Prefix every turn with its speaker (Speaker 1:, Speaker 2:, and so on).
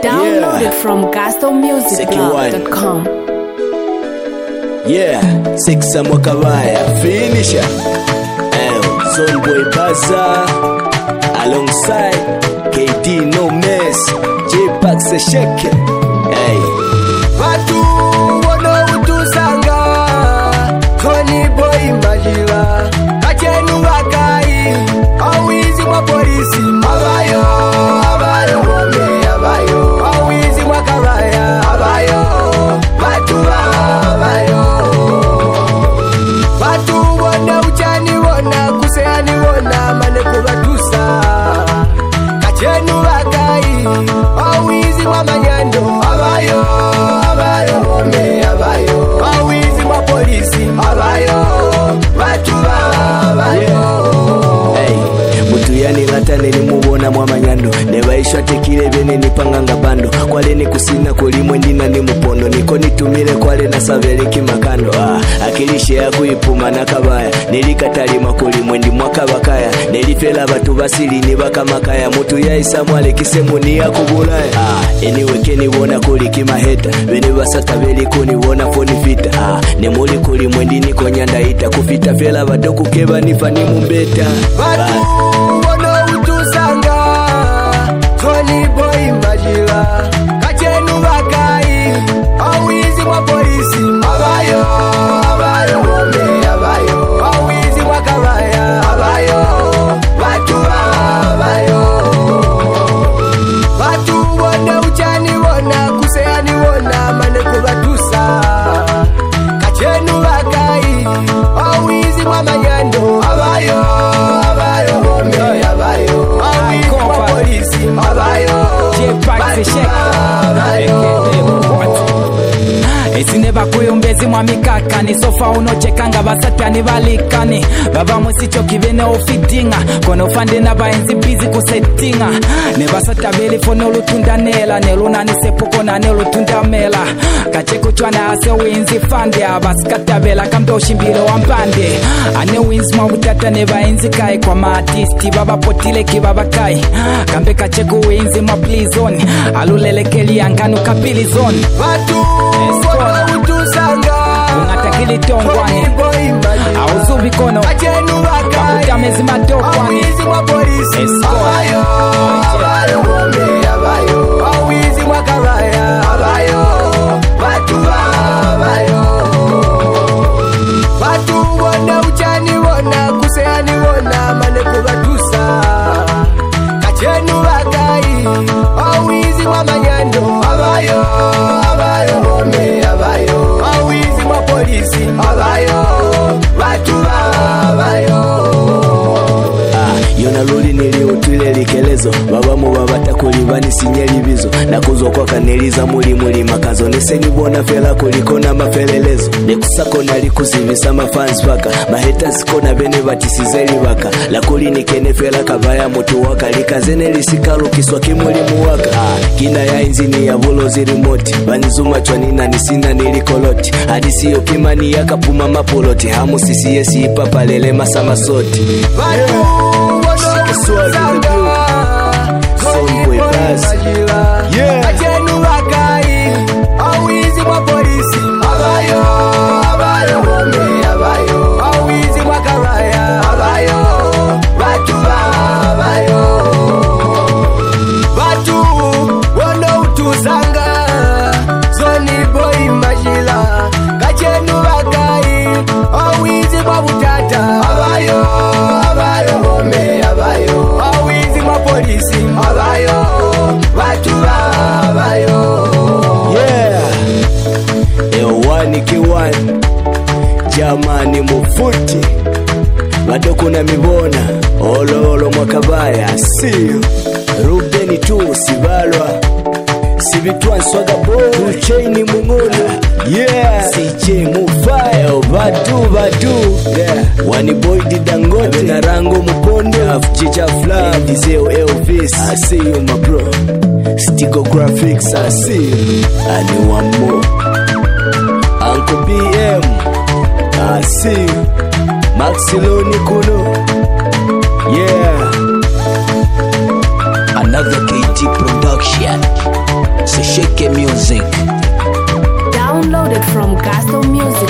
Speaker 1: Download it from GastonMusicBlog.com.
Speaker 2: Yeah, Sexa Mwakabaya, finisher. Zone Boy Baza, alongside KD No Mess, J-Pack se shake. Hey.
Speaker 3: Watu wono utusanga, Tony Boy Majira, Kachenu wakai, awizi mwa polisi, abayo, abayo, abayo, awizi mwa kabaya, abayo, watu abayo. Watu wona uchani wona, kuseani wona, maneko batusa, Kachenu wakai, awizi mwa manyando, abayo, abayo, abayo, awizi mwa polisi, abayo, watu abayo.
Speaker 2: Hey, mutu yani lata nilimubona mwamanyando nebaishwa tekile bene nipanganga bando kwale ni kusina kulimwe ndina ni mupondo niko nitumile kwale na saveliki makando akilishe ya kuipuma na kabaya nilikatalima kulimwe ndi mwaka bakaya nilifela batu basili ni baka makaya mutu ya isamwale kisemu ni ya kubulaya eniweke niwona kuliki maheta bene basata beliko niwona foni fita nemuli kulimwe ndi niko nyanda ita kufita fela bado kukeba nifa ni mumbeta
Speaker 3: Wono utusanga, Tony Boy Majira, Kachenu wakai, awizi mwa polisi, abayo, abayo, abayo, awizi mwa kabaya, abayo, watu abayo. Watu wona uchani wona, kuseani wona, maneko batusa, Kachenu wakai, awizi mwa manyando, abayo,
Speaker 4: Esineba kuyombezi mwa mikaka ni sofa unochekanga basatani balikani baba musicho kibene ofidinga kono fande na baenzi busy kusettinga ne basata beli fono lutunda nela neluna ni sepoko na nelutunda mela kacheko chwana ase winzi fande abaskata bela kamdo shimbilo wampande ane wins mwa utata ne baenzi kai kwa maartisti baba potile kibaba kai kambe kacheko winzi mwa please on alulelekeli anganu kapili zone
Speaker 3: watu wono utusanga
Speaker 4: ungatakili tongwani auzubi kono
Speaker 3: Kachenu wakai
Speaker 4: makutamezi matopwani
Speaker 3: awizi mwa polisi abayo, abayo, abayo, awizi mwa kabaya, abayo, watu abayo. Watu wona uchani wona, kuseani wona, maneko batusa, Kachenu wakai, awizi mwa manyando, abayo, abayo, abayo, awizi mwa polisi, abayo, watu abayo.
Speaker 2: Yona luli niliutwile likelezo babamu babatakulibani sinyeli bizo nakuzo kwa kaneliza muli makazo niseni bona fela kuliko na mafelelezo nekusako nalikuzivisa mafans paka mahaters kona bene batisizeli baka lakuli nikene fela kabaya mutu waka likazene lisikalu kiswa kimuli muwaka kina ya inzini ya bulozi remote banizuma chwanina nisina nilikoloti hadisi yopimani yakapuma mapoloti hamu sisi yesi ipapa lele masama soti
Speaker 3: Kachenu wakai, awizi mwa polisi, abayo, abayo, abayo, awizi mwa kabaya, abayo, watu abayo. Watu wono utusanga, Tony Boy Majira, Kachenu wakai, awizi mwa butata, abayo, abayo, abayo, awizi mwa polisi, abayo, watu abayo.
Speaker 2: Yeah, ewani kiwani jamani mufuti bado kuna mibona olo mwakabaya siyo Rubeni tu sibalwa sibitwa nswaga bo tuchaini mungona yeah CJ mufaya badu yeah wani boy Dangote na rango mupondo chicha fla dizeo Elvis I see you my bro Stigo Graphics I see you and one more Uncle BM I see you Maxiloni kuno yeah
Speaker 1: another KT production. So shake music.
Speaker 5: Downloaded from custommusic.com.